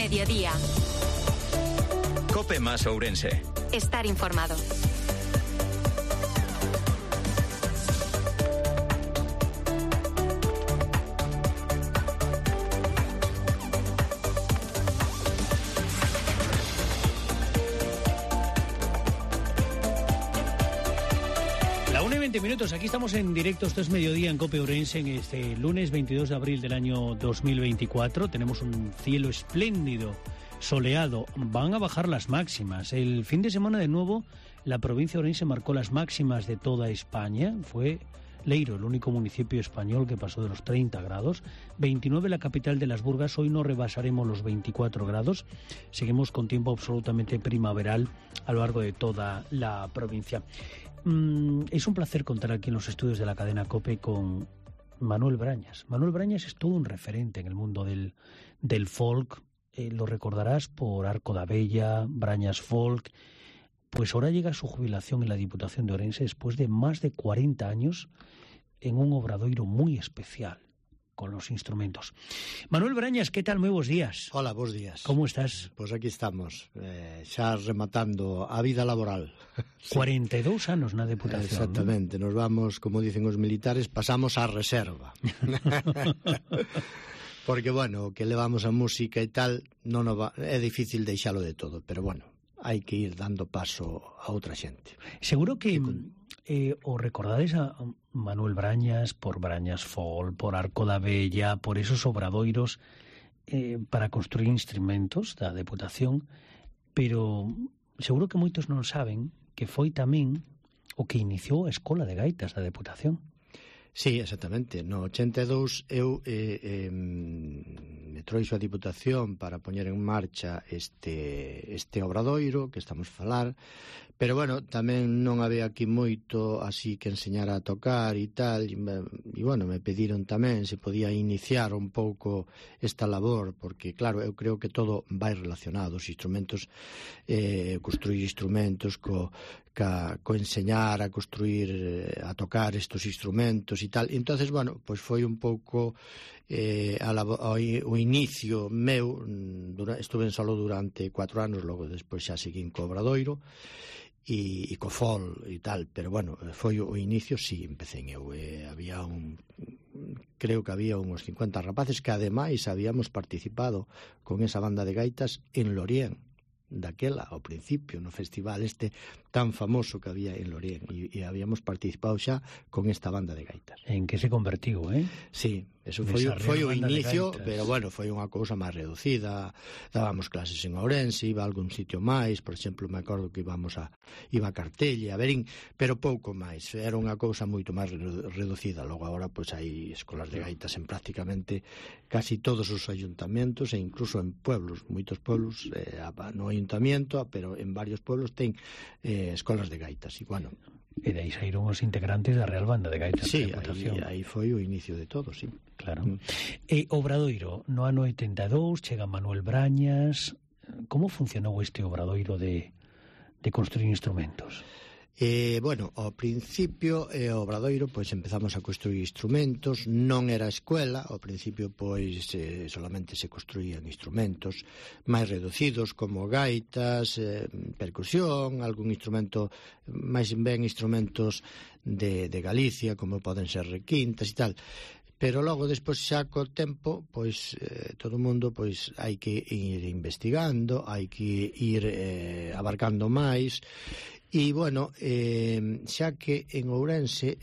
mediodía. COPE más Ourense. Estar informado. La 1:20, aquí estamos en directo, esto es mediodía en COPE Ourense, en este lunes 22 de abril del año 2024. Tenemos un cielo espléndido, soleado, van a bajar las máximas. El fin de semana de nuevo la provincia de Ourense marcó las máximas de toda España, fue Leiro el único municipio español que pasó de los 30 grados, 29 la capital de las Burgas, hoy no rebasaremos los 24 grados, seguimos con tiempo absolutamente primaveral a lo largo de toda la provincia. Es un placer contar aquí en los estudios de la cadena COPE con Manuel Brañas. Manuel Brañas es todo un referente en el mundo del folk. Lo recordarás por Arco da Vella, Brañas Folk. Pues ahora llega su jubilación en la Diputación de Ourense después de más de 40 años en un obradoiro muy especial con los instrumentos. Manuel Brañas, ¿qué tal? Moi bons días. Hola, bons días. Como estás? Pois aquí estamos, xa rematando a vida laboral. 42 anos na Deputación. Exactamente, nos vamos, como dicen os militares, pasamos á reserva. Porque, bueno, que levamos a música e tal, non va, é difícil deixalo de todo, pero, bueno, hai que ir dando paso a outra xente. Seguro que o recordades a Manuel Brañas por Brañas Folk, por Arco da Vella, por esos obradoiros para construir instrumentos da Deputación, pero seguro que moitos non saben que foi tamén o que iniciou a Escola de Gaitas da Deputación. Sí, exactamente. No 82 eu me trouxo a Diputación para poñer en marcha este obradoiro que estamos a falar, pero, bueno, tamén non había aquí moito así que enseñar a tocar e tal, e bueno, me pediron tamén se podía iniciar un pouco esta labor, porque, claro, eu creo que todo vai relacionado, os instrumentos, construir instrumentos co enseñar a construir, a tocar estos instrumentos e tal. Entonces, bueno, pois foi un pouco o inicio meu, estuve solo durante 4 anos, logo despois xa seguín co obradoiro e co fol e tal, pero, bueno, foi o inicio, sí, empecé eu. Creo que había uns 50 rapaces que ademais habíamos participado con esa banda de gaitas en Lorient, daquela, ao principio, no festival este tan famoso que había en Lorient, e habíamos participado xa con esta banda de gaitas. En que se convertiu, Sí, eso foi o inicio, pero, bueno, foi unha cousa máis reducida, dábamos clases en Ourense, iba a algún sitio máis, por exemplo, me acordo que iba a Cartelle, a Verín, pero pouco máis, era unha cousa moito máis reducida. Logo agora, pois, hai escolas de gaitas en prácticamente casi todos os ayuntamentos e incluso en pueblos, moitos pueblos, no ayuntamiento, pero en varios pueblos ten escolas de gaitas, e, bueno, e dai saíron os integrantes da Real Banda de Gaitas da Deputación. Aí foi o inicio de todo, sí. Claro. Obradoiro, no ano 82 chega Manuel Brañas. Como funcionou este obradoiro de construir instrumentos? Bueno, ao principio o obradoiro, pois empezamos a construir instrumentos, non era escuela, ao principio pois solamente se construían instrumentos máis reducidos como gaitas, percusión, algún instrumento, máis ben instrumentos de Galicia como poden ser requintas e tal. Pero logo, despois, xa co tempo, pois todo o mundo pois hai que ir investigando, hai que ir abarcando máis. E, bueno, xa que en Ourense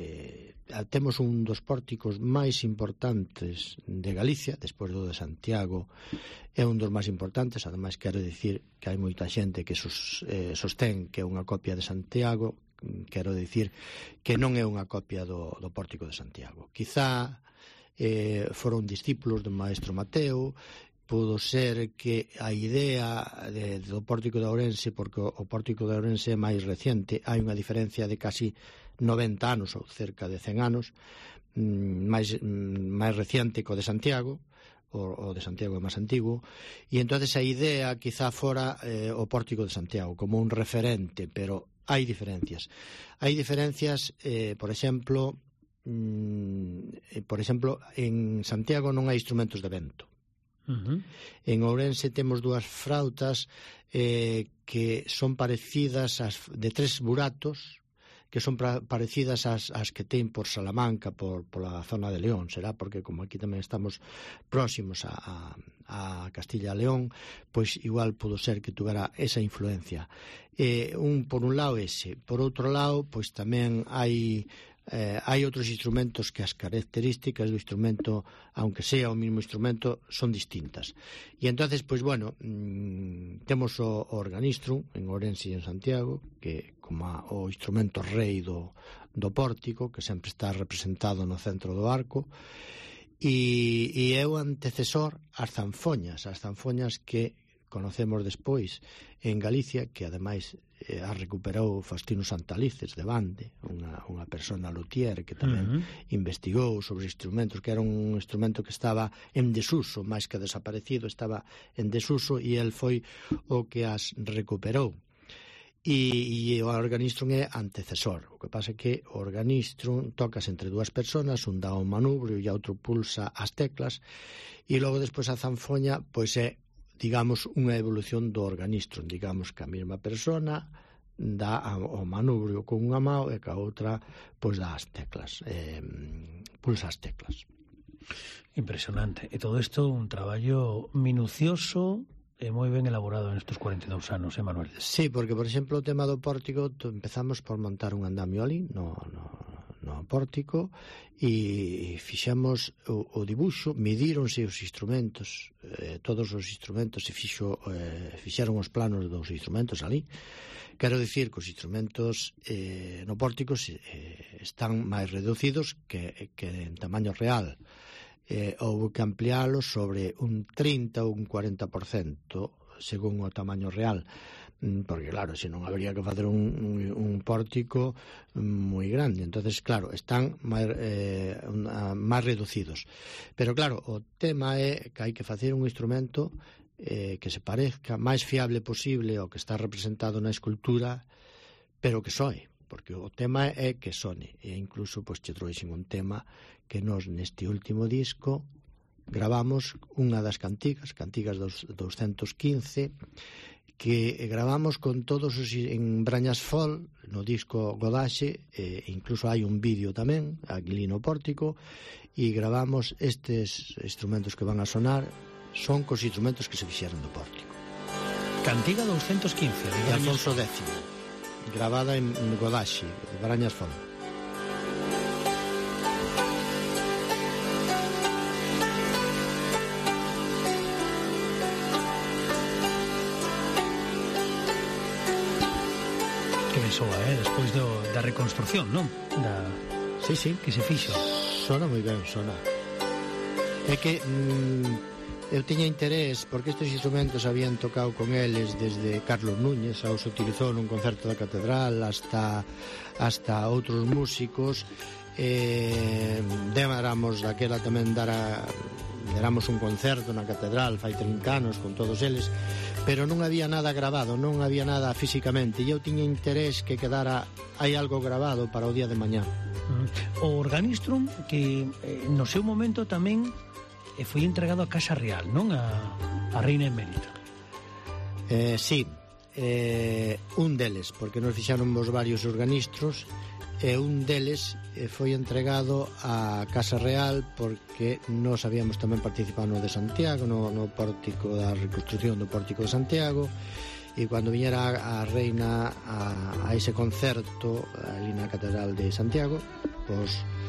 temos un dos pórticos máis importantes de Galicia, despois do de Santiago, é un dos máis importantes. Ademais, quero dicir que hai moita xente que sostén que é unha copia de Santiago. Quero dicir que non é unha copia do pórtico de Santiago. Quizá foron discípulos do maestro Mateo. Pudo ser que a idea do pórtico de Ourense, porque o pórtico de Ourense é máis reciente, hai unha diferencia de casi 90 anos ou cerca de 100 anos, máis reciente que o de Santiago. O de Santiago é máis antigo, e entonces a idea quizá fora o pórtico de Santiago como un referente, pero hai diferencias. Hai diferencias, por exemplo, en Santiago non hai instrumentos de vento. En Ourense temos dúas frautas que son parecidas de 3 buratos, que son parecidas ás que ten por Salamanca, pola zona de León, será porque como aquí tamén estamos próximos a Castilla e León, pois igual pudo ser que tuvera esa influencia. Por un lado ese, por outro lado, pois tamén hai outros instrumentos que as características do instrumento, aunque sea o mismo instrumento, son distintas. E entonces, pois bueno, temos o organistrum en Ourense e en Santiago, que como o instrumento rei do pórtico, que sempre está representado no centro do arco, e é o antecesor ás zanfoñas que conocemos despois en Galicia, que ademais a recuperou Faustino Santalices de Bande, unha persona luthier que tamén investigou sobre instrumentos, que era un instrumento que estaba en desuso, máis que desaparecido, estaba en desuso, e el foi o que as recuperou. E o organistrum é antecesor. O que pasa é que o organistrum tocas entre dúas personas, un dá o manubrio e outro pulsa as teclas, e logo despois a zanfoña pois é, digamos, unha evolución do organistrum. Digamos que a mesma persona dá o manubrio con unha mão e que a outra pois dá as teclas, pulsa as teclas. Impresionante. E todo isto un traballo minucioso e moi ben elaborado nestes 42 anos, Manuel? Sí, porque, por exemplo, o tema do pórtico, empezamos por montar un andamio ali no pórtico e fixemos o dibuixo, midíronse os instrumentos, todos os instrumentos, se fixeron os planos dos instrumentos ali. Quero dicir que os instrumentos no pórtico están máis reducidos que en tamaño real. Houve que ampliálos sobre un 30 ou un 40% según o tamaño real, porque claro, se non habría que facer un pórtico moi grande. Entonces, claro, están máis reducidos. Pero claro, o tema é que hai que facer un instrumento que se parezca máis fiable posible ao que está representado na escultura, pero que soe, porque o tema é que sone. E incluso, pois, che trouxen un tema que nos neste último disco gravamos unha das cantigas 215, que gravamos con todos os en Brañas Folk no disco Godaxe, incluso hai un vídeo tamén aquí no pórtico, e gravamos estes instrumentos que van a sonar, son cos instrumentos que se fixeron do pórtico. Cantiga 215 de Alfonso X, gravada en Godaxe, Brañas Folk. Despois da reconstrucción, non? Sí, que se fixo. Sona moi ben, sona. É que eu tiña interés, porque estes instrumentos habían tocado con eles desde Carlos Núñez, os utilizou nun concerto da Catedral, hasta outros músicos. Déramos daquela tamén deramos un concerto na Catedral fai 30 anos con todos eles, pero non había nada grabado, non había nada físicamente, e eu tiña interés que quedara hai algo grabado para o día de mañá. O organistrum que no seu momento tamén foi entregado a Casa Real, non? A Reina Emérita. Sí, un deles, porque nos fixáramos varios organistros, e un deles foi entregado a Casa Real porque nós habíamos tamén participado no de Santiago, no pórtico da reconstrucción do pórtico de Santiago, e cando viñera a reina a ese concerto ali na Catedral de Santiago, pois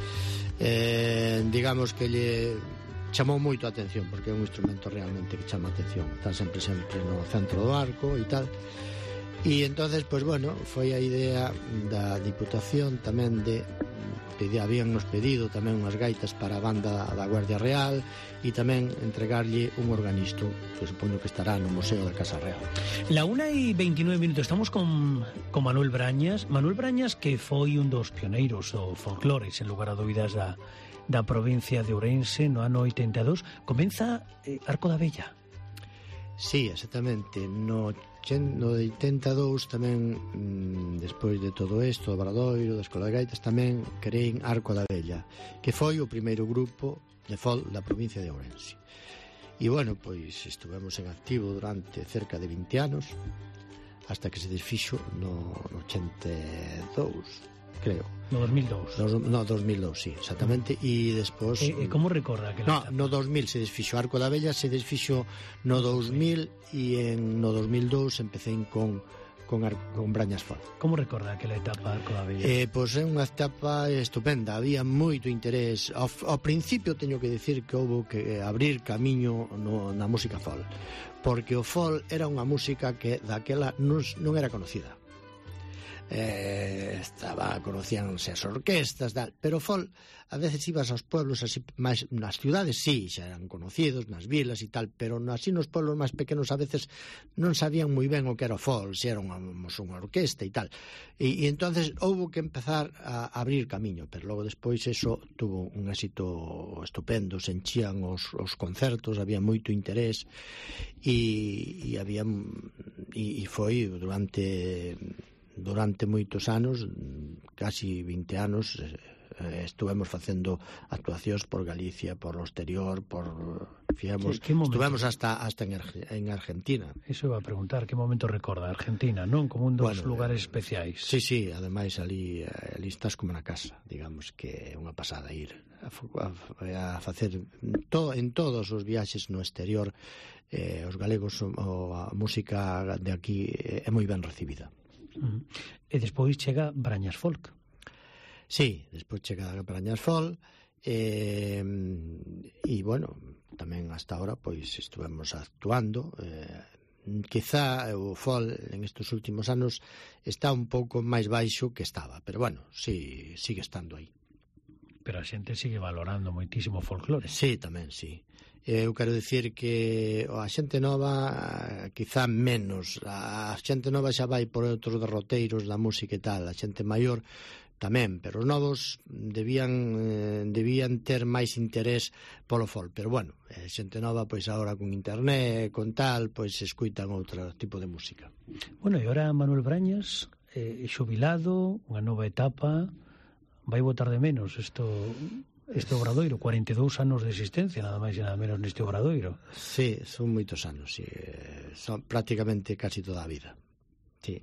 digamos que lle chamou moito a atención, porque é un instrumento realmente que chama a atención, está sempre no centro do arco e tal. E entonces, pois bueno, foi a idea da Diputación tamén habíannos pedido tamén unhas gaitas para a banda da Guardia Real e tamén entregarlle un organisto que supoño que estará no Museo da Casa Real. La 1:29, estamos con Manuel Brañas. Manuel Brañas, que foi un dos pioneiros do folclore, sen lugar a dúbidas, da provincia de Ourense no ano 82. Comeza Arco da Vella. Sí, exactamente. No 82 tamén, despois de todo isto, o Obradoiro, da Escola de Gaitas, tamén creín Arco da Vella, que foi o primeiro grupo de folk da provincia de Ourense. E, bueno, pois estuvemos en activo durante cerca de 20 anos, hasta que se desfixo no 82, creo. No 2002. No, 2002, sí, exactamente. E despois... como recorda aquela etapa? No 2000 se desfixo Arco da Vella, se desfixo no 2000 e no 2002 empecé con Brañas Folk. Como recorda aquela etapa Arco da Vella? Pois é unha etapa estupenda, había moito interés. Ao principio teño que decir que houve que abrir camiño na música folk, porque o folk era unha música que daquela non era conocida. Conocíanse as orquestas, pero o folk, a veces ibas aos pueblos así, máis nas cidades, sí, xa eran conocidos, nas vilas e tal, pero así nos pueblos máis pequenos a veces non sabían moi ben o que era o folk, se era unha orquesta e tal. E entonces houve que empezar a abrir camiño, pero logo despois eso tuvo un éxito estupendo, se enchían os concertos, había moito interés e foi durante moitos anos, casi 20 anos, estuvemos facendo actuacións por Galicia, por o exterior, estuvemos hasta en Argentina. Eso iba a preguntar, que momento recorda Argentina, non? Como un dos lugares especiais. Sí, ademais ali estás como na casa, digamos que é unha pasada ir a facer en todos os viaxes no exterior. Os galegos, a música de aquí é moi ben recibida. E despois chega Brañas Folk. Sí, despois chega Brañas Folk e, bueno, tamén hasta ahora pois estuvemos actuando. Quizá o folk en estes últimos anos está un pouco máis baixo que estaba, pero bueno, sí, sigue estando aí. Pero a xente sigue valorando moitísimo o folclore. Sí, tamén, sí. Eu quero dicir que a xente nova quizá menos, a xente nova xa vai por outros derroteiros da música e tal, a xente maior tamén, pero os novos debían ter máis interés polo folk, pero bueno, a xente nova pois agora con internet, con tal, pois escuitan outro tipo de música. Bueno, e agora Manuel Brañas, xubilado, unha nova etapa, vai botar de menos este obradoiro, 42 anos de existencia, nada máis e nada menos neste obradoiro. Sí, son moitos anos, sí, son prácticamente casi toda a vida. Sí.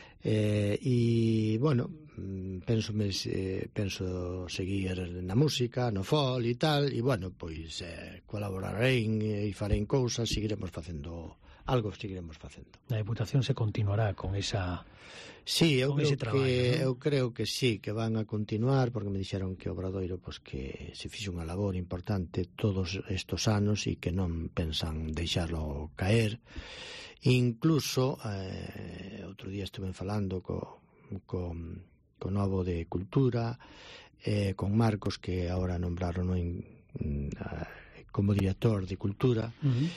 E, bueno, penso seguir na música, no folk e tal, e, bueno, pois colaborarei e farei cousas, seguiremos facendo algo, A Deputación se continuará con esa... Sí, eu creo que sí, que van a continuar, porque me dixeron que o Obradoiro pois que se fixo unha labor importante todos estos anos e que non pensan deixarlo caer. Incluso outro día estuve falando co Novo de Cultura, con Marcos, que agora nombraron como director de Cultura,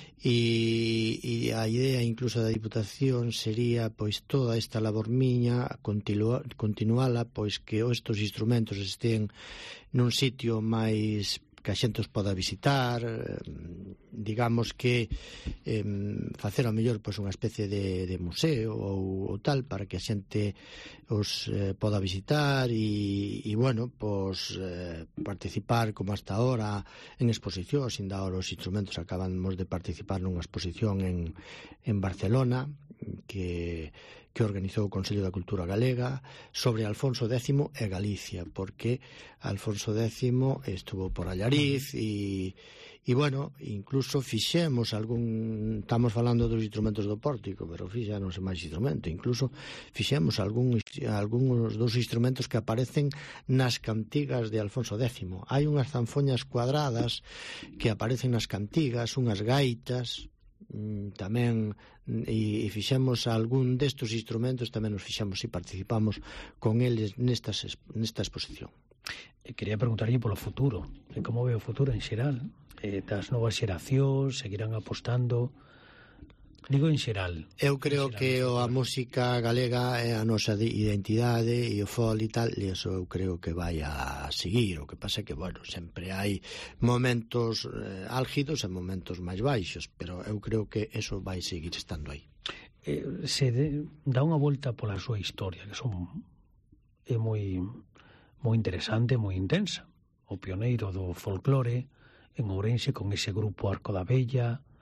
e a idea incluso da Diputación sería pois toda esta labor miña continuala, pois que estes instrumentos estén nun sitio máis que a xente os poda visitar, digamos que facer ao mellor pois unha especie de museo ou tal, para que a xente os poda visitar e bueno, pois participar como hasta ahora en exposicións. Ainda ahora os instrumentos acabamos de participar nunha exposición en Barcelona que organizou o Consello da Cultura Galega sobre Alfonso X e Galicia, porque Alfonso X estuvo por Allariz e bueno, incluso fixemos estamos falando dos instrumentos do pórtico, pero fixáronse máis instrumentos, incluso fixemos algúns dos instrumentos que aparecen nas cantigas de Alfonso X. Hai unhas zanfoñas cuadradas que aparecen nas cantigas, unhas gaitas tamén, e fixemos algún destes instrumentos, tamén nos fixemos e participamos con eles nesta exposición. Quería preguntarlle polo futuro, como ve o futuro en xeral, das novas xeracións, seguirán apostando, digo en xeral. Eu creo que a música galega é a nosa identidade e o folk e tal, e iso eu creo que vai a seguir. O que pasa é que, bueno, sempre hai momentos álgidos e momentos máis baixos, pero eu creo que eso vai seguir estando aí. Se dá unha volta pola súa historia, que é moi interesante, moi intensa. O pioneiro do folclore en Ourense con ese grupo Arco da Vella,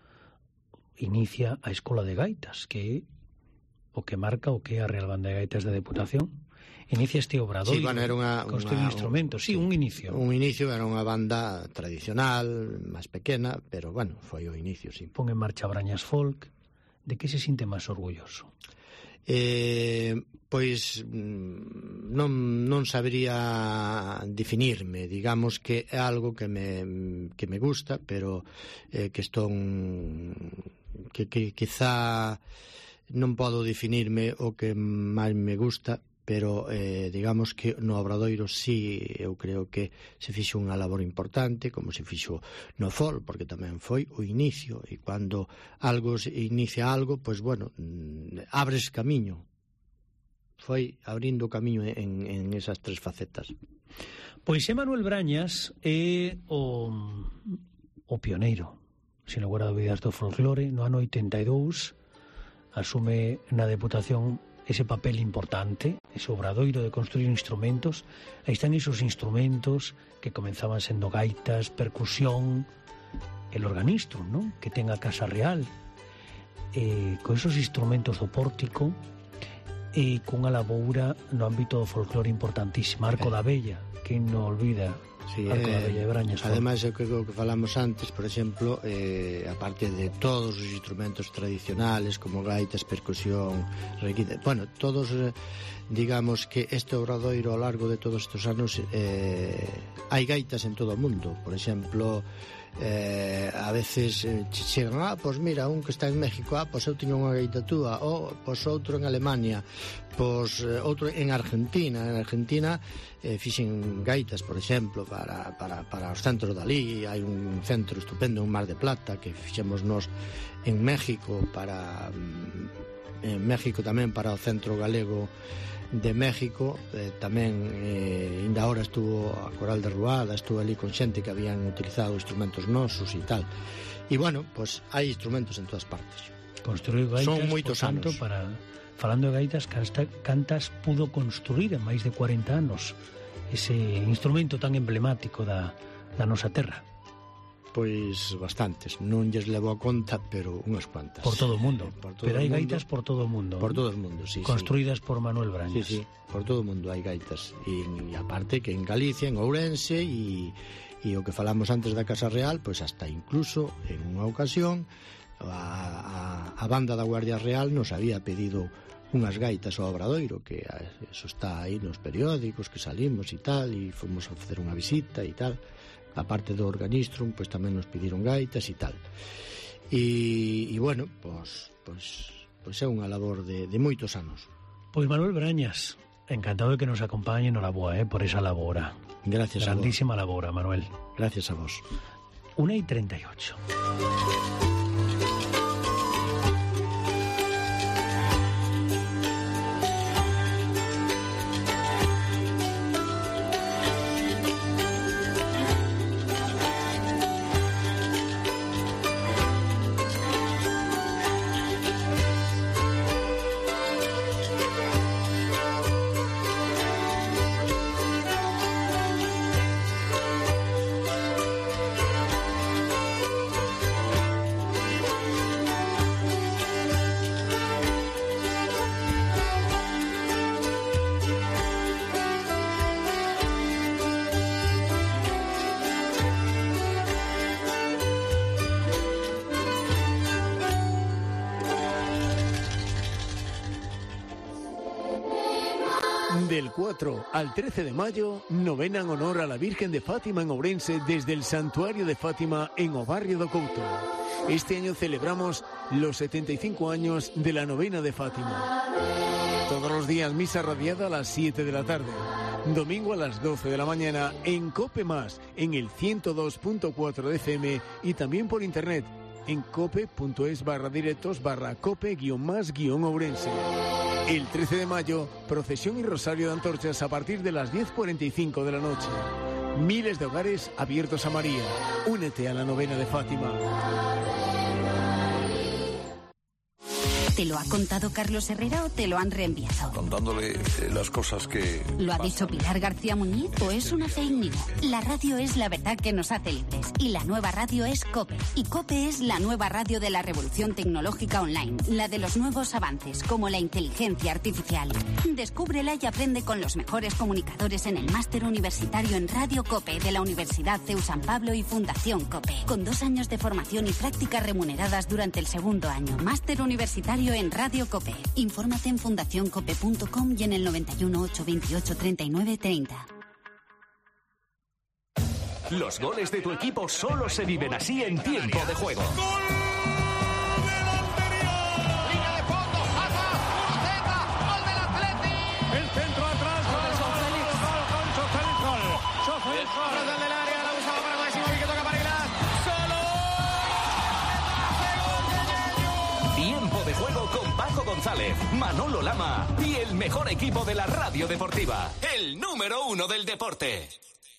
inicia a Escola de Gaitas, que é o que marca o que é a Real Banda de Gaitas da Deputación. Inicia este obradoiro, sí, bueno, era construir instrumentos, sí, un inicio. Un inicio, era unha banda tradicional, máis pequena, pero, bueno, foi o inicio, sí. Pon en marcha Brañas Folk. De que se sinte máis orgulloso? Pois non sabería definirme, digamos que é algo que me gusta, pero que estou que quizá non podo definirme o que máis me gusta, pero digamos que no Obradoiro sí, eu creo que se fixo unha labor importante, como se fixo no FOL, porque tamén foi o inicio, e cando algo se inicia algo, pois bueno, abres camiño. Foi abrindo camiño en esas tres facetas. Pois Manuel Brañas é o pioneiro, sin lugar a dúbidas, do folclore. No ano 82 asume na Deputación ese papel importante, ese obradoiro de construir instrumentos. Aí están esos instrumentos que comenzaban sendo gaitas, percusión, el organistrum, ¿no?, que ten a Casa Real, con esos instrumentos do pórtico, e cunha laboura no ámbito do folclore importantísima. Arco da Vella, que non olvida. Sí, Arco da Vella de Brañas. Ademais, o que falamos antes, por exemplo, aparte de todos os instrumentos tradicionales como gaitas, percusión, requinte, bueno, todos, digamos que este obradoiro ao largo de todos estes anos hai gaitas en todo o mundo. Por exemplo, a veces chegan, pois mira, un que está en México, pois eu tiño unha gaita túa, ou pois outro en Alemania, pois outro en Argentina. En Argentina fixen gaitas, por exemplo, para os centros de alí. Hai un centro estupendo en Mar de Plata que fixemos nós en México, en México tamén para o Centro Galego de México. Tamén ainda ahora estuvo a Coral de Ruada, estuvo ali con xente que habían utilizado instrumentos nosos e tal. E bueno, pois hai instrumentos en todas partes. Construir gaitas, son moitos anos. Falando de gaitas, cantas pudo construir en máis de 40 anos ese instrumento tan emblemático da nosa terra? Pois bastantes, non lles levo a conta, pero unhas cuantas. Por todo o mundo. Pero hai gaitas por todo o mundo. Por todo o mundo, sí. Construídas por Manuel Brañas. Sí, por todo o mundo hai gaitas. E aparte que en Galicia, en Ourense, e o que falamos antes da Casa Real, pois hasta incluso en unha ocasión a banda da Guardia Real nos había pedido unhas gaitas ao Obradoiro, que eso está aí nos periódicos que salimos e tal, e fomos a facer unha visita e tal. A parte do organistrum, pois tamén nos pediron gaitas e tal. E bueno, pois é unha labor de moitos anos. Pois Manuel Brañas, encantado de que nos acompañe, noraboa, por esa labora. Gracias a vos. Grandísima labora, Manuel. Gracias a vos. 1:38. Del 4 al 13 de mayo, novena en honor a la Virgen de Fátima en Ourense desde el Santuario de Fátima en o barrio do Couto. Este año celebramos los 75 años de la novena de Fátima. Todos los días misa radiada a las 7 de la tarde. Domingo a las 12 de la mañana en COPE+, en el 102.4 de FM y también por internet en cope.es/directos/cope-más-ourense. El 13 de mayo, procesión y rosario de antorchas a partir de las 10:45 de la noche. Miles de hogares abiertos a María. Únete a la novena de Fátima. ¿Te lo ha contado Carlos Herrera o te lo han reenviado? Contándole las cosas que... ¿Lo ha dicho Pilar García Muñiz o es una fake news? La radio es la verdad que nos hace libres. Y la nueva radio es COPE. Y COPE es la nueva radio de la revolución tecnológica online. La de los nuevos avances, como la inteligencia artificial. Descúbrela y aprende con los mejores comunicadores en el máster universitario en Radio COPE de la Universidad CEU San Pablo y Fundación COPE. Con 2 años de formación y prácticas remuneradas durante el segundo año. Máster universitario en Radio COPE. Infórmate en fundacioncope.com y en el 91 828 39 30. Los goles de tu equipo solo se viven así en tiempo de juego. Tiempo de juego con Paco González, Manolo Lama y el mejor equipo de la radio deportiva, el número 1 del deporte.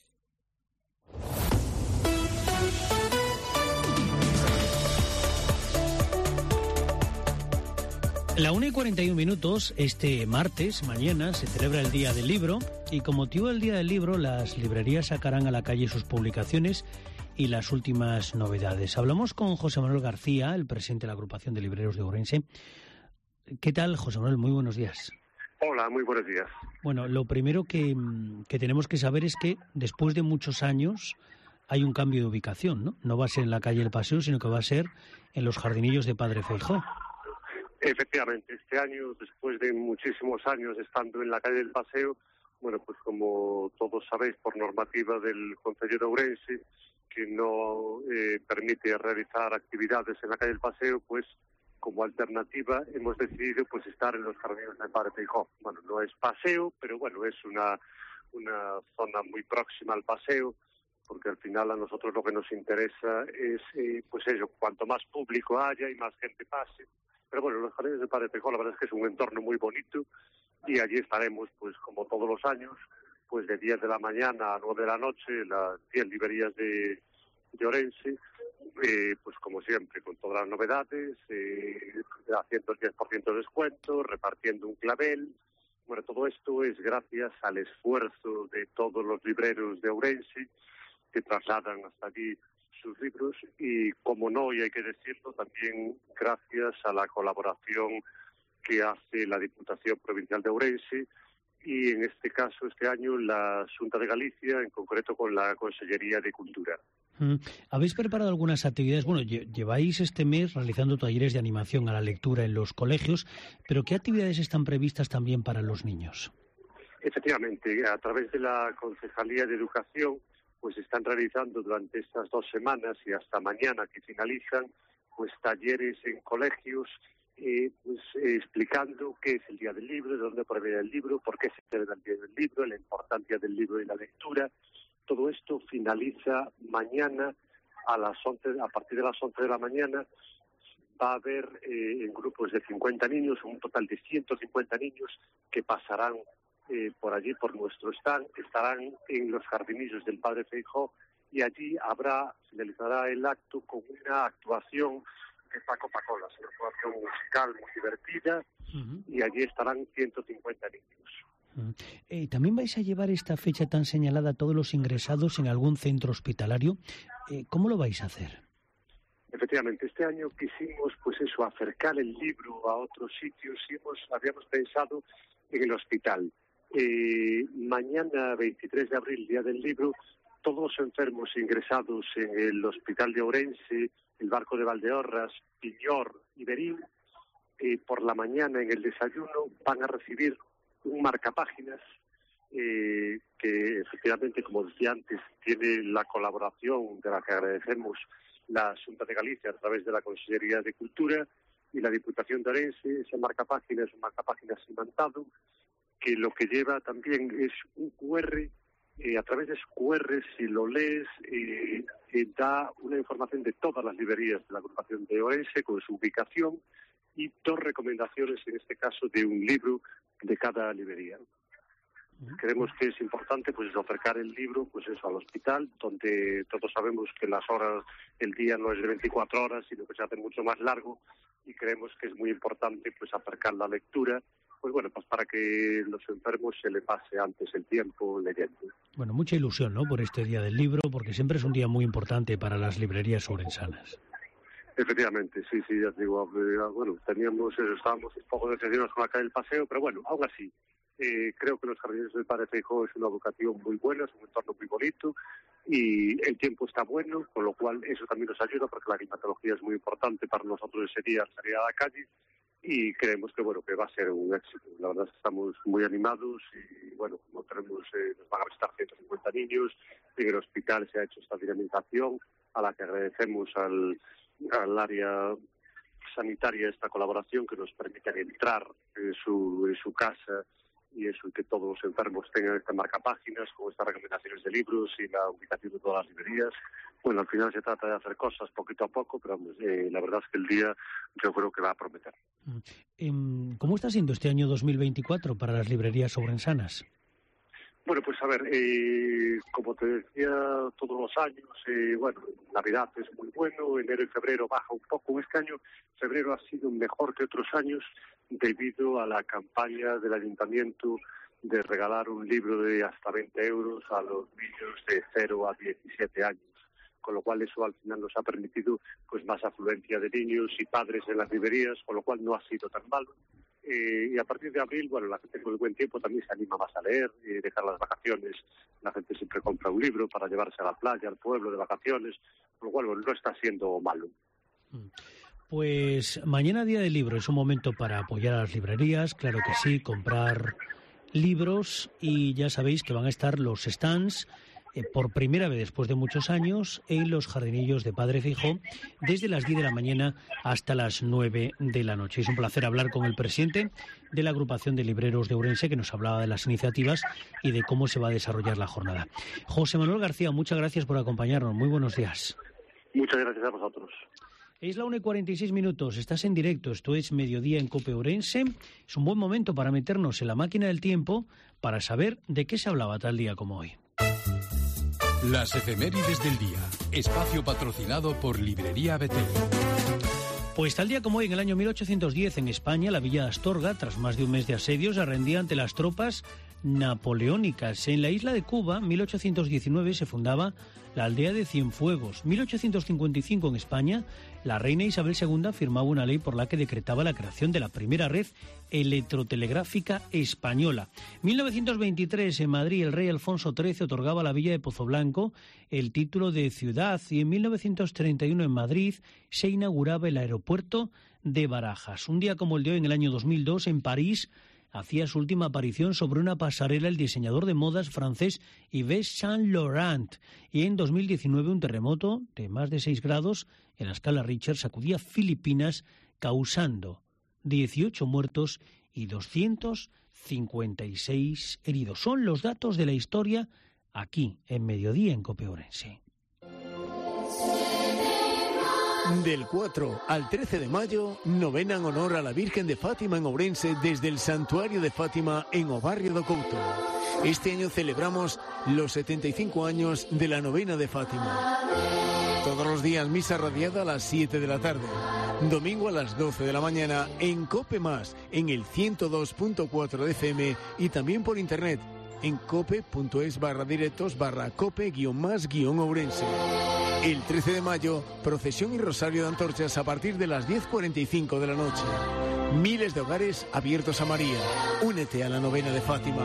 La 1:41, este martes, mañana, se celebra el Día del Libro y con motivo del Día del Libro las librerías sacarán a la calle sus publicaciones y las últimas novedades. Hablamos con José Manuel García, el presidente de la Agrupación de Libreros de Ourense. ¿Qué tal, José Manuel? Muy buenos días. Hola, muy buenos días. Bueno, lo primero que tenemos que saber es que después de muchos años hay un cambio de ubicación, ¿no? No va a ser en la calle El Paseo, sino que va a ser en los jardinillos de Padre Feijóo. Efectivamente, este año, después de muchísimos años estando en la calle del Paseo, bueno, pues como todos sabéis, por normativa del Concello de Ourense, que no permite realizar actividades en la calle del Paseo, pues como alternativa hemos decidido pues estar en los jardines de Padre Feijóo. Bueno, no es paseo, pero bueno, es una zona muy próxima al paseo, porque al final a nosotros lo que nos interesa es, pues eso, cuanto más público haya y más gente pase. Pero bueno, los jardines de Padre Feijóo, la verdad es que es un entorno muy bonito y allí estaremos, pues como todos los años, pues de 10 de la mañana a 9 de la noche, las 10 librerías de Ourense, pues como siempre, con todas las novedades, haciendo el 10% de descuento, repartiendo un clavel. Bueno, todo esto es gracias al esfuerzo de todos los libreros de Ourense que trasladan hasta allí sus libros y, como no, y hay que decirlo, también gracias a la colaboración que hace la Diputación Provincial de Ourense y, en este caso, este año, la Xunta de Galicia, en concreto con la Consellería de Cultura. ¿Habéis preparado algunas actividades? Bueno, lleváis este mes realizando talleres de animación a la lectura en los colegios, pero ¿qué actividades están previstas también para los niños? Efectivamente, a través de la Concejalía de Educación, pues están realizando durante estas 2 semanas y hasta mañana que finalizan, pues talleres en colegios, pues explicando qué es el Día del Libro, de dónde proviene el libro, por qué se celebra el Día del Libro, la importancia del libro y la lectura. Todo esto finaliza mañana a partir de las 11 de la mañana. Va a haber en grupos de 50 niños, un total de 150 niños que pasarán por allí, por nuestro stand, estarán en los jardinillos del Padre Feijóo y allí finalizará el acto con una actuación de Paco Pacolas, una actuación musical muy divertida, y allí estarán 150 niños. ¿También vais a llevar esta fecha tan señalada a todos los ingresados en algún centro hospitalario? ¿Cómo lo vais a hacer? Efectivamente, este año quisimos, pues eso, acercar el libro a otros sitios y habíamos pensado en el hospital. Mañana, 23 de abril, Día del Libro, todos los enfermos ingresados en el Hospital de Ourense, el Barco de Valdeorras, Piñor y Berín, por la mañana en el desayuno van a recibir un marcapáginas que efectivamente, como decía antes, tiene la colaboración de la que agradecemos la Xunta de Galicia a través de la Consellería de Cultura y la Diputación de Ourense. Ese marcapáginas es un marcapáginas imantado que lo que lleva también es un QR. A través de ese QR, si lo lees, da una información de todas las librerías de la agrupación de Ourense con su ubicación y 2 recomendaciones, en este caso, de un libro de cada librería. Creemos que es importante pues acercar el libro pues eso al hospital, donde todos sabemos que las horas, el día no es de 24 horas, sino que se hace mucho más largo, y creemos que es muy importante pues acercar la lectura, pues bueno, pues para que los enfermos se le pase antes el tiempo leyendo. Bueno, mucha ilusión, ¿no?, por este Día del Libro, porque siempre es un día muy importante para las librerías ourensanas. Efectivamente, sí, ya te digo, bueno, estábamos un poco decepcionados con la calle del Paseo, pero bueno, aún así, creo que los jardines del Padre Feijóo es una vocación muy buena, es un entorno muy bonito y el tiempo está bueno, con lo cual eso también nos ayuda porque la climatología es muy importante para nosotros ese día, salir a la calle, y creemos que bueno, que va a ser un éxito. La verdad es que estamos muy animados y bueno, como tenemos, nos van a visitar 150 niños, en el hospital se ha hecho esta dinamización a la que agradecemos al área sanitaria esta colaboración que nos permite entrar en su casa y eso, y que todos los enfermos tengan este marcapáginas con estas recomendaciones de libros y la ubicación de todas las librerías. Bueno, al final se trata de hacer cosas poquito a poco, pero la verdad es que el día yo creo que va a prometer. ¿Cómo está siendo este año 2024 para las librerías ourensanas? Bueno, pues a ver, como te decía todos los años, bueno, Navidad es muy bueno, enero y febrero baja un poco. Este año, febrero ha sido mejor que otros años debido a la campaña del Ayuntamiento de regalar un libro de hasta 20 euros a los niños de 0 a 17 años. Con lo cual eso al final nos ha permitido pues más afluencia de niños y padres en las librerías, con lo cual no ha sido tan malo. Y a partir de abril, bueno, la gente con el buen tiempo también se anima más a leer, dejar las vacaciones, la gente siempre compra un libro para llevarse a la playa, al pueblo de vacaciones, con lo cual bueno, no está siendo malo. Pues mañana Día del Libro es un momento para apoyar a las librerías, claro que sí, comprar libros y ya sabéis que van a estar los stands por primera vez después de muchos años en los jardinillos de Padre Feijóo desde las 10 de la mañana hasta las 9 de la noche. Es un placer hablar con el presidente de la agrupación de libreros de Ourense que nos hablaba de las iniciativas y de cómo se va a desarrollar la jornada. José Manuel García, muchas gracias por acompañarnos. Muy buenos días. Muchas gracias a vosotros. Es la 1:46, estás en directo, esto es Mediodía en COPE Ourense. Es un buen momento para meternos en la máquina del tiempo para saber de qué se hablaba tal día como hoy. Las efemérides del día. Espacio patrocinado por Librería Betel. Pues tal día como hoy, en el año 1810, en España, la villa de Astorga, tras más de un mes de asedios, se rendía ante las tropas napoleónicas. En la isla de Cuba, 1819, se fundaba la aldea de Cienfuegos. 1855, en España, la reina Isabel II firmaba una ley por la que decretaba la creación de la primera red electrotelegráfica española. 1923, en Madrid, el rey Alfonso XIII otorgaba a la villa de Pozoblanco el título de ciudad y en 1931, en Madrid, se inauguraba el aeropuerto de Barajas. Un día como el de hoy, en el año 2002, en París, hacía su última aparición sobre una pasarela el diseñador de modas francés Yves Saint Laurent. Y en 2019 un terremoto de más de 6 grados en la escala Richter sacudía Filipinas, causando 18 muertos y 256 heridos. Son los datos de la historia aquí en Mediodía en COPE Ourense. Del 4 al 13 de mayo, novena en honor a la Virgen de Fátima en Ourense desde el Santuario de Fátima en Obarrio do Couto. Este año celebramos los 75 años de la novena de Fátima. Todos los días misa radiada a las 7 de la tarde. Domingo a las 12 de la mañana en COPE+, en el 102.4 de FM y también por internet en cope.es/directos/cope-más-ourense. El 13 de mayo, procesión y rosario de antorchas a partir de las 10:45 de la noche. Miles de hogares abiertos a María. Únete a la novena de Fátima.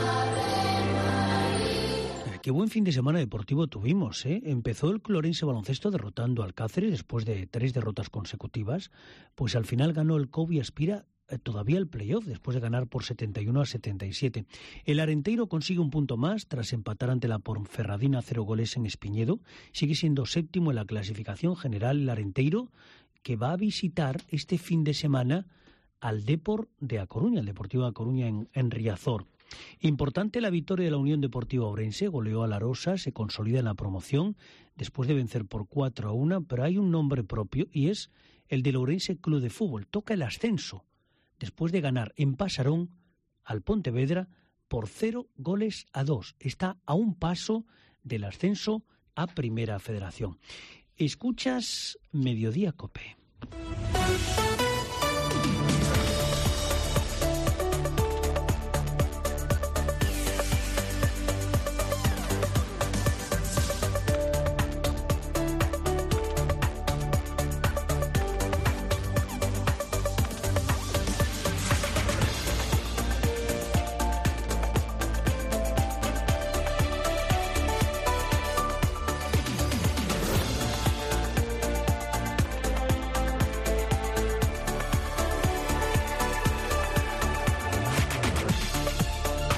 Qué buen fin de semana deportivo tuvimos, ¿eh? Empezó el Club Ourense Baloncesto derrotando al Cáceres después de 3 derrotas consecutivas. Pues al final ganó el COU y aspira todavía al playoff después de ganar por 71-77. El Arenteiro consigue un punto más tras empatar ante la Ponferradina 0 goles en Espiñedo. Sigue siendo séptimo en la clasificación general el Arenteiro, que va a visitar este fin de semana al Depor de A Coruña, el Deportivo de A Coruña en Riazor. Importante la victoria de la Unión Deportiva Ourense, goleó a La Rosa, se consolida en la promoción después de vencer por 4-1, pero hay un nombre propio y es el del Ourense Club de Fútbol. Toca el ascenso después de ganar en Pasarón al Pontevedra por 0-2. Está a un paso del ascenso a Primera Federación. Escuchas Mediodía COPE.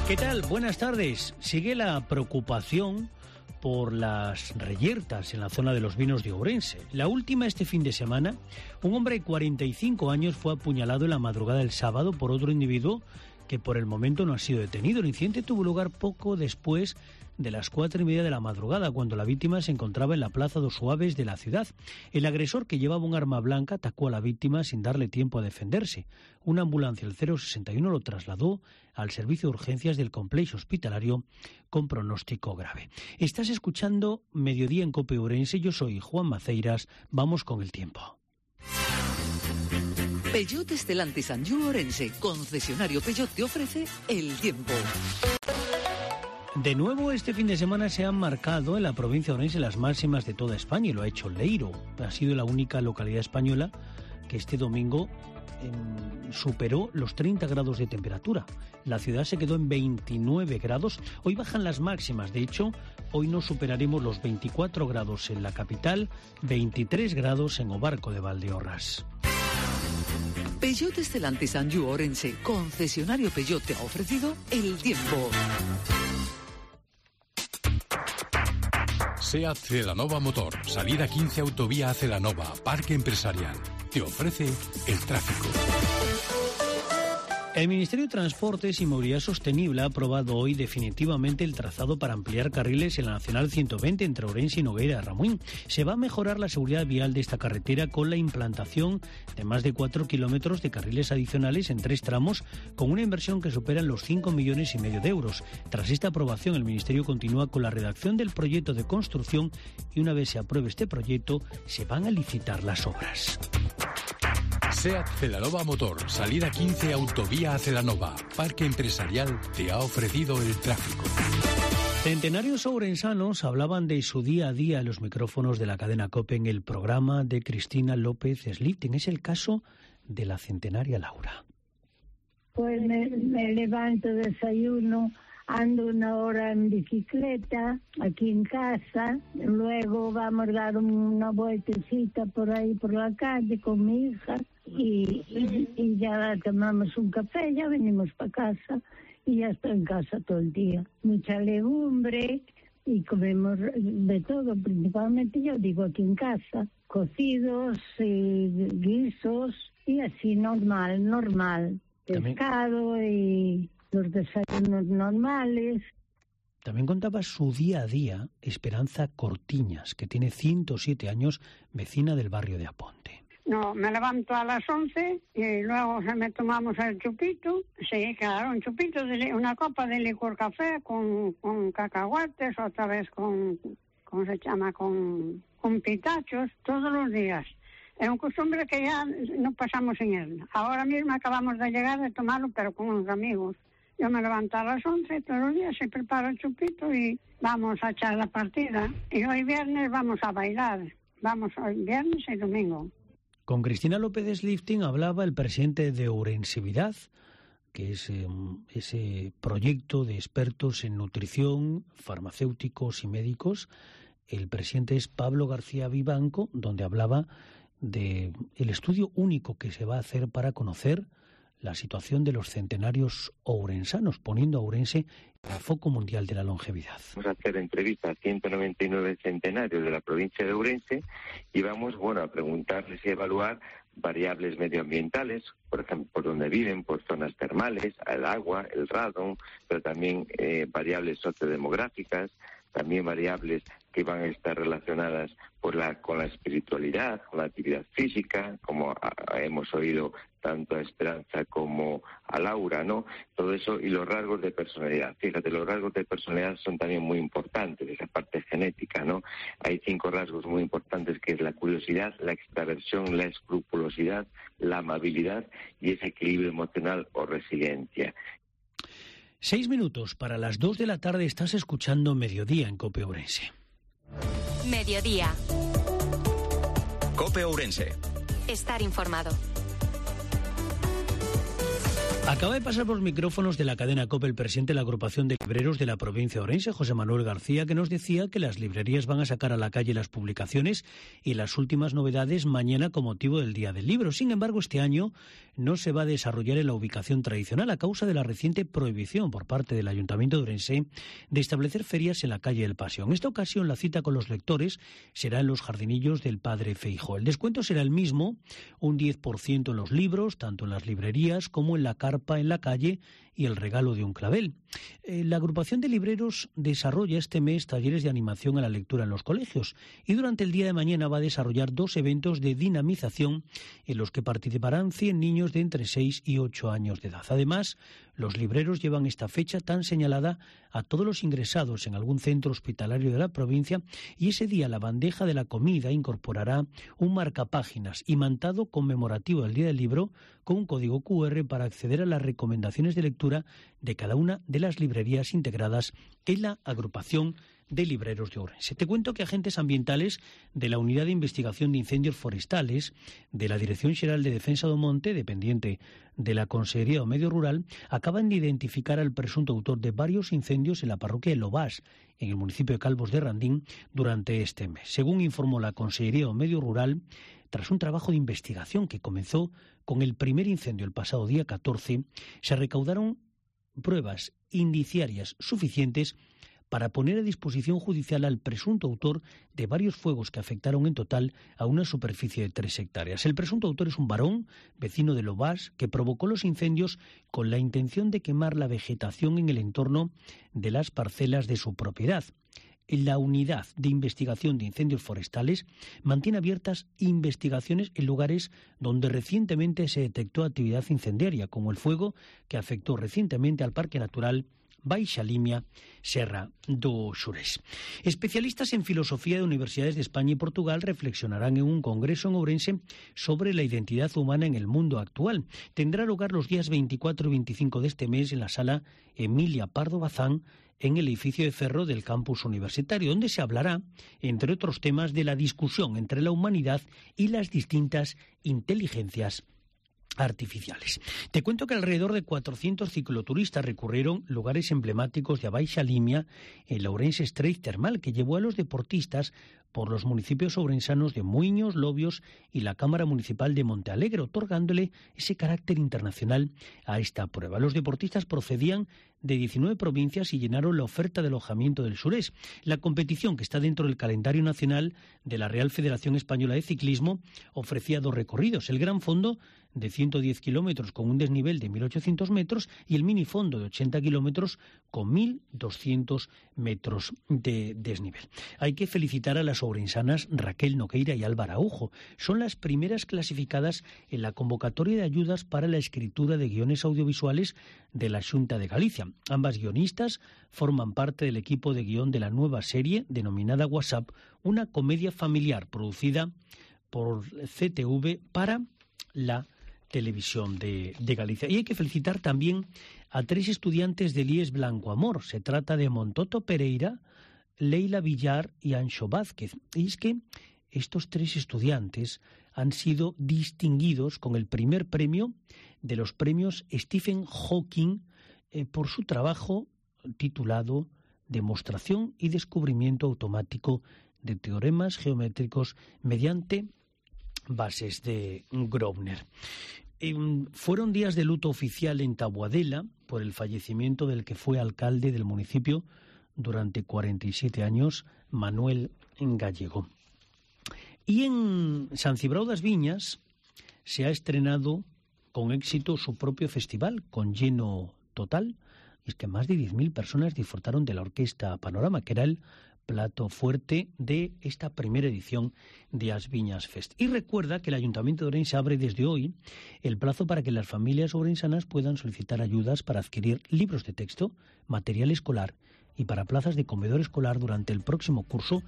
¿Qué tal? Buenas tardes. Sigue la preocupación por las reyertas en la zona de los Vinos de Ourense. La última este fin de semana, un hombre de 45 años fue apuñalado en la madrugada del sábado por otro individuo que por el momento no ha sido detenido. El incidente tuvo lugar poco después de las 4:30 de la madrugada, cuando la víctima se encontraba en la Plaza dos Suaves de la ciudad. El agresor, que llevaba un arma blanca, atacó a la víctima sin darle tiempo a defenderse. Una ambulancia, el 061, lo trasladó al servicio de urgencias del complejo hospitalario con pronóstico grave. Estás escuchando Mediodía en COPE Ourense. Yo soy Juan Maceiras. Vamos con el tiempo. Peugeot Stellantis Anjou Ourense, concesionario Peugeot, te ofrece el tiempo. De nuevo, este fin de semana se han marcado en la provincia de Ourense las máximas de toda España, y lo ha hecho Leiro. Ha sido la única localidad española que este domingo superó los 30 grados de temperatura. La ciudad se quedó en 29 grados. Hoy bajan las máximas. De hecho, hoy no superaremos los 24 grados en la capital, 23 grados en Obarco de Valdeorras. Peugeot Stellantis Anjou Ourense, concesionario Peugeot, te ha ofrecido el tiempo. SEAT Celanova Motor, salida 15 Autovía a Celanova, Parque Empresarial. Te ofrece el tráfico. El Ministerio de Transportes y Movilidad Sostenible ha aprobado hoy definitivamente el trazado para ampliar carriles en la Nacional 120 entre Ourense y Nogueira de Ramuín. Se va a mejorar la seguridad vial de esta carretera con la implantación de más de 4 kilómetros de carriles adicionales en 3 tramos, con una inversión que supera los 5,5 millones de euros. Tras esta aprobación, el Ministerio continúa con la redacción del proyecto de construcción y una vez se apruebe este proyecto, se van a licitar las obras. SEAT Celanova Motor, salida 15 Autovía a Celanova, Parque Empresarial, te ha ofrecido el tráfico. Centenarios ourensanos hablaban de su día a día en los micrófonos de la cadena COPE en el programa de Cristina López Slifting. Es el caso de la centenaria Laura. Pues me levanto, desayuno, ando una hora en bicicleta aquí en casa, luego vamos a dar una vueltecita por ahí por la calle con mi hija y ya tomamos un café, ya venimos para casa y ya estoy en casa todo el día. Mucha legumbre y comemos de todo, principalmente yo digo aquí en casa, cocidos, guisos y así normal, pescado y los desayunos normales. También contaba su día a día Esperanza Cortiñas, que tiene 107 años, vecina del barrio de Aponte. No, me levanto a las 11 y luego me tomamos el chupito. Sí, claro, un chupito, una copa de licor café con cacahuetes, otra vez con, ¿cómo se llama?, con pitachos, todos los días. Es un costumbre que ya no pasamos sin él. Ahora mismo acabamos de llegar de tomarlo, pero con unos amigos. Yo me levanto a las 11 todos los días, se prepara el chupito y vamos a echar la partida. Y hoy viernes vamos a bailar. Vamos hoy viernes y domingo. Con Cristina López Slifting hablaba el presidente de Ourensevidad, que es ese proyecto de expertos en nutrición, farmacéuticos y médicos. El presidente es Pablo García Vivanco, donde hablaba de el estudio único que se va a hacer para conocer la situación de los centenarios ourensanos, poniendo a Ourense en el foco mundial de la longevidad. Vamos a hacer entrevistas a 199 centenarios de la provincia de Ourense y vamos, a preguntarles y evaluar variables medioambientales, por ejemplo, por donde viven, por zonas termales, el agua, el radon, pero también variables sociodemográficas, también variables que van a estar relacionadas con la espiritualidad, con la actividad física, como hemos oído tanto a Esperanza como a Laura, ¿no? Todo eso y los rasgos de personalidad. Fíjate, los rasgos de personalidad son también muy importantes, esa parte genética, ¿no? Hay 5 rasgos muy importantes, que es la curiosidad, la extraversión, la escrupulosidad, la amabilidad y ese equilibrio emocional o resiliencia. 6 minutos para las 2 de la tarde. Estás escuchando Mediodía en COPE Ourense. Mediodía. COPE Ourense. Estar informado. Acaba de pasar por los micrófonos de la cadena COPE el presidente de la agrupación de libreros de la provincia de Ourense, José Manuel García, que nos decía que las librerías van a sacar a la calle las publicaciones y las últimas novedades mañana con motivo del Día del Libro. Sin embargo, este año no se va a desarrollar en la ubicación tradicional a causa de la reciente prohibición por parte del Ayuntamiento de Ourense de establecer ferias en la calle del Paseo. En esta ocasión, la cita con los lectores será en los jardinillos del Padre Feijóo. El descuento será el mismo, un 10% en los libros, tanto en las librerías como en la carpa en la calle y el regalo de un clavel. La agrupación de libreros desarrolla este mes talleres de animación a la lectura en los colegios y durante el día de mañana va a desarrollar 2 eventos de dinamización en los que participarán 100 niños de entre 6 y 8 años de edad. Además, los libreros llevan esta fecha tan señalada a todos los ingresados en algún centro hospitalario de la provincia y ese día la bandeja de la comida incorporará un marcapáginas imantado conmemorativo del Día del Libro con un código QR para acceder a las recomendaciones de lectura de cada una de las librerías integradas en la agrupación de libreros de Ourense. Te cuento que agentes ambientales de la Unidad de Investigación de Incendios Forestales de la Dirección Xeral de Defensa do Monte, dependiente de la Consellería do Medio Rural, acaban de identificar al presunto autor de varios incendios en la parroquia de Lobás, en el municipio de Calvos de Randín, durante este mes. Según informó la Consellería do Medio Rural, tras un trabajo de investigación que comenzó con el primer incendio el pasado día 14, se recaudaron pruebas indiciarias suficientes para poner a disposición judicial al presunto autor de varios fuegos que afectaron en total a una superficie de 3 hectáreas. El presunto autor es un varón, vecino de Lobás, que provocó los incendios con la intención de quemar la vegetación en el entorno de las parcelas de su propiedad. La Unidad de Investigación de Incendios Forestales mantiene abiertas investigaciones en lugares donde recientemente se detectó actividad incendiaria, como el fuego que afectó recientemente al Parque Natural Baixa Limia, Serra do Xurés. Especialistas en filosofía de universidades de España y Portugal reflexionarán en un congreso en Ourense sobre la identidad humana en el mundo actual. Tendrá lugar los días 24 y 25 de este mes en la sala Emilia Pardo Bazán, en el edificio de Ferro del campus universitario, donde se hablará, entre otros temas, de la discusión entre la humanidad y las distintas inteligencias artificiales. Te cuento que alrededor de 400 cicloturistas recurrieron lugares emblemáticos de Baixa Limia en la Ourense Strait Termal, que llevó a los deportistas por los municipios ourensanos de Muiños, Lobios y la Cámara Municipal de Montealegre, otorgándole ese carácter internacional a esta prueba. Los deportistas procedían de 19 provincias y llenaron la oferta de alojamiento del Xurés. La competición, que está dentro del calendario nacional de la Real Federación Española de Ciclismo, ofrecía 2 recorridos: el Gran Fondo de 110 kilómetros con un desnivel de 1.800 metros y el minifondo de 80 kilómetros con 1.200 metros de desnivel. Hay que felicitar a las ourensanas Raquel Nogueira y Álvaro Araujo. Son las primeras clasificadas en la convocatoria de ayudas para la escritura de guiones audiovisuales de la Xunta de Galicia. Ambas guionistas forman parte del equipo de guión de la nueva serie denominada WhatsApp, una comedia familiar producida por CTV para la Televisión de Galicia. Y hay que felicitar también a 3 estudiantes del IES Blanco Amor. Se trata de Montoto Pereira, Leila Villar y Anxo Vázquez. Y es que estos 3 estudiantes han sido distinguidos con el primer premio de los premios Stephen Hawking por su trabajo titulado Demostración y descubrimiento automático de teoremas geométricos mediante bases de Grobner. Fueron días de luto oficial en Taboadela por el fallecimiento del que fue alcalde del municipio durante 47 años, Manuel Gallego. Y en San Cibrao das Viñas se ha estrenado con éxito su propio festival, con lleno total. Y es que más de 10.000 personas disfrutaron de la Orquesta Panorama, que era el plato fuerte de esta primera edición de As Viñas Fest. Y recuerda que el Ayuntamiento de Ourense abre desde hoy el plazo para que las familias ourensanas puedan solicitar ayudas para adquirir libros de texto, material escolar y para plazas de comedor escolar durante el próximo curso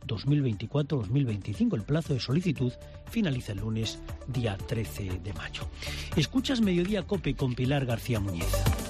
2024-2025. El plazo de solicitud finaliza el lunes, día 13 de mayo. Escuchas Mediodía COPE con Pilar García Muñiz.